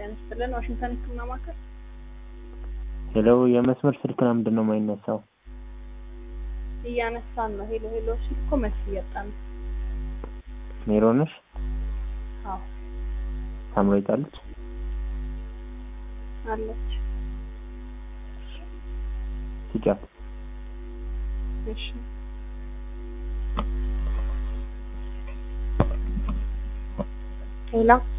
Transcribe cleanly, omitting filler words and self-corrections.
ያንስተልን ዋሽንግተን ህክምና ማዕከል ሄሎ የመስመር ስልክ ምንድነው የማይነሳው? እያነሳን ነው። ሄሎ ሄሎ እኮ መልስ እያጣን ነው። ሜሮንሽ አዎ ታምሮይታለች አለች። ሲጫት እሺ ሄሎ